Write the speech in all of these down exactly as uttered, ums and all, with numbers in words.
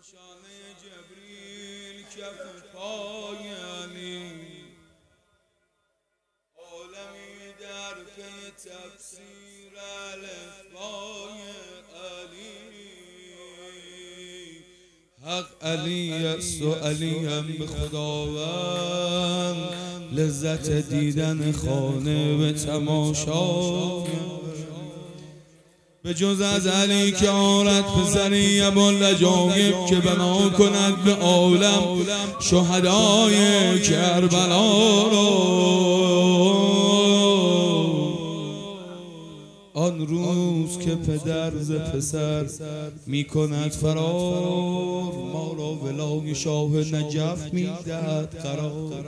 شانه جبریل کف پای علی، عالمی در پی تفسیر الفبای علی. حق علی است و علی هم به خداوند، لذت دیدن خانه به تماشا. به جز از علی که آرد پسری ابوالعجایب که بنا کند به عالم شهدای کربلا را. آن روز که پدر ز پسر می کند فرار، ما را ولای شاه نجف می دهد قرار.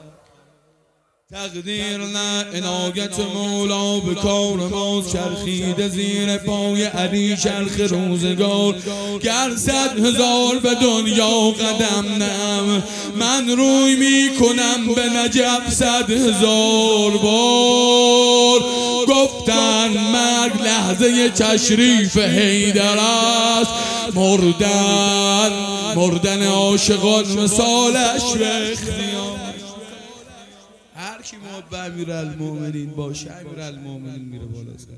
تقدیر نه عنایت مولا به کار ماست، چرخیده زیر پای علی چرخ روزگار. گر صد هزار به دنیا قدم نم، من روی می کنم به نجف صد هزار بار. گفتن مرگ لحظه تشریف حیدر است، مردن مردن عاشقان مثالش به اختیار. هر کی محب امیرالمومنین باشه امیرالمومنین میره بالا سر.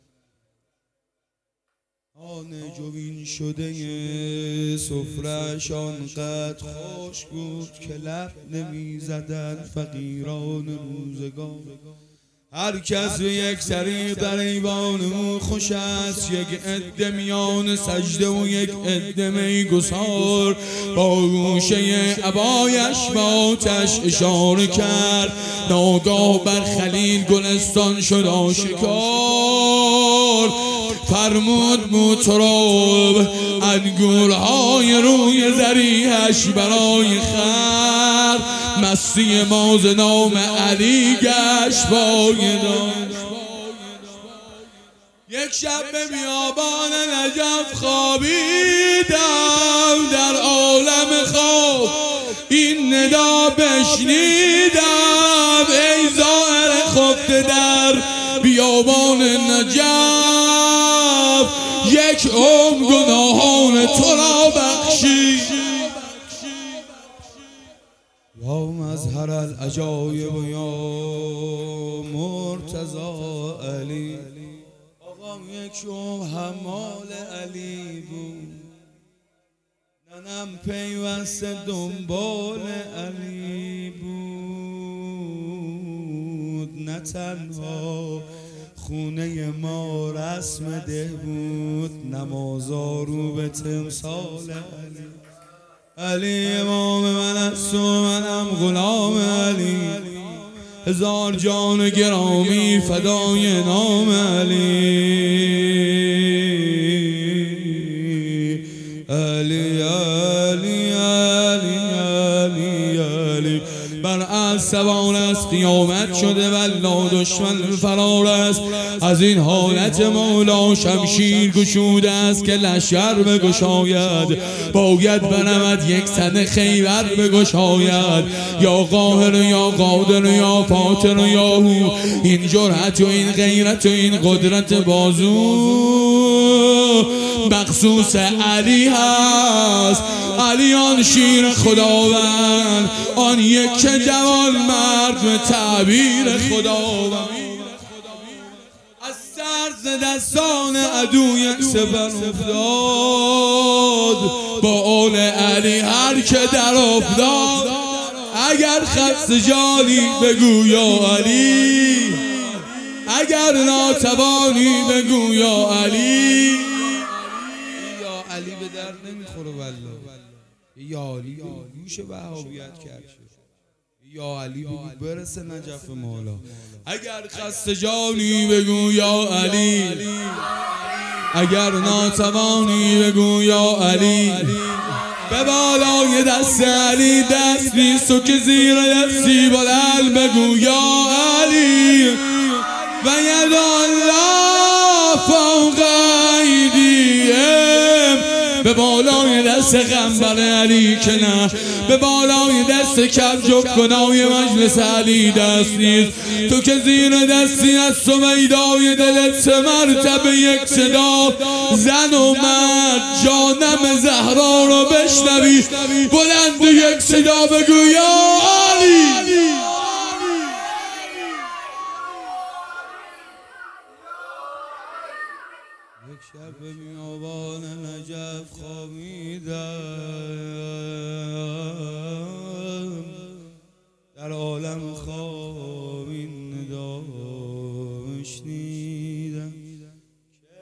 آن جوین شده سفره‌اش آنقدر خوش بود که لب نمیزدن فقیران روزگار. هر کس به یک طریق در ایوان او خوش است، یک عده میان سجده و یک عده میگسار. با گوشه عبایش با آتش اشاره کرد، ناگاه بر خلیل گلستان شد آشکار. فرمود موتراب انگورهای روی ذریحش برای خر، مستی ما ز نام علی گشت پایدار. یک شب به بیابان نجف خوابیدم، در عالم خواب این ندا بشنیدم. ای زائر خفته در بیابان نجف، یک عمر گناهان تو را بخشی. یا مظهر العجایب و یا مرتضی علی. آقام یک عمر حمال علی بود، ننم پیوسته دنبال علی بود. نه تنها خونه ما رسم ده بود، نمازا رو به تمثال علی. علی امام من است و منم غلام علی، هزار جان گرامی فدای نام علی. علی علی علی علی علی. بر از سوار است قیامت شده والله دشمن فرار است. از این حالت مولا شمشیر گشوده است که لشکر بگشاید. باید برود یک صد خیبر بگشاید. یا قاهر و یا قادر و یا فاتر و یا هو، این جرأت و این غیرت و این قدرت بازو مخصوص علی هست. علی آن شیر خداوند، آن یک جوان مرد به تعبیر خداوند. از سر دستان عدو یک سپر افتاد، با آل علی هر که در افتاد. اگر خسته جانی بگو یا علی، اگر ناتوانی بگو یا علی. یا علی به در نمیخوره والله. یا علی گوش وهابیت کرد، یا علی بگو برسه نجف مولا. اگر خسته جانی بگو یا علی، اگر ناتوانی بگو یا علی. به بالای دست علی دست نیست و که زیر دستی بلند بگو یا علی. و ید الله فوق ایدیهم، به بالای دست غنبر علی که نه، به بالای دست کبجب کنای مجلس علی دست نیست. تو که زیر دستی از سمیدای دلت سه مرتبه یک صدا زن و مرد جانم زهر زهرا رو بشنوی بلند یک صدا بگو یا علی. یک شب به بیابان نجف خوابیدم، در عالم خواب این ندا شنیدم که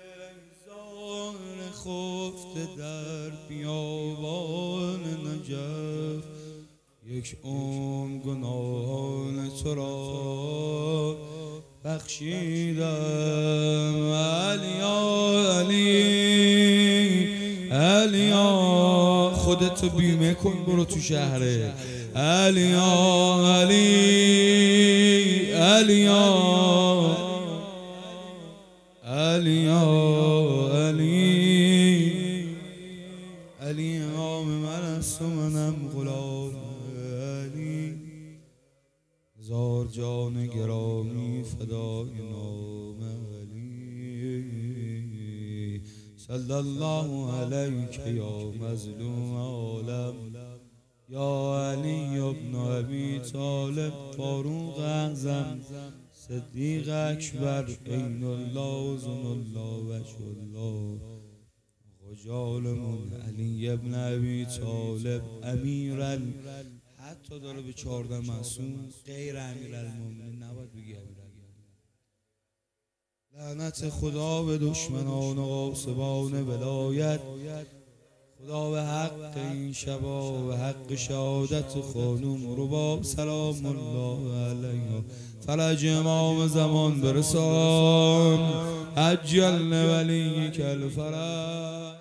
زان خفته در بیابان نجف یک عمر گناهان تو را بخشیدم. علیا علی علیا خودتو بیمه کن برو تو شهره. علیا علی علیا علیا علی علی امام من است و منم غلام علی. هزار جان گرامی فدای نام علی. صلی الله علیک یا مظلوم عالم یا علی ابن ابی طالب، فاروق اعظم، صدیق اکبر، عین الله زن الله وجه الله، غجالمون علی ابن ابی طالب امیرال. حتی داره به چهارده معصوم غیر امیرالمومنین نباید بگی امیرالمومنین. لعنت خدا به دشمنان و غاصبان ولایت. خدا به حق این شبا و حق شهادت خانوم رباب سلام الله علیها فرج امام زمان برسان. عجل ولیک الفرج.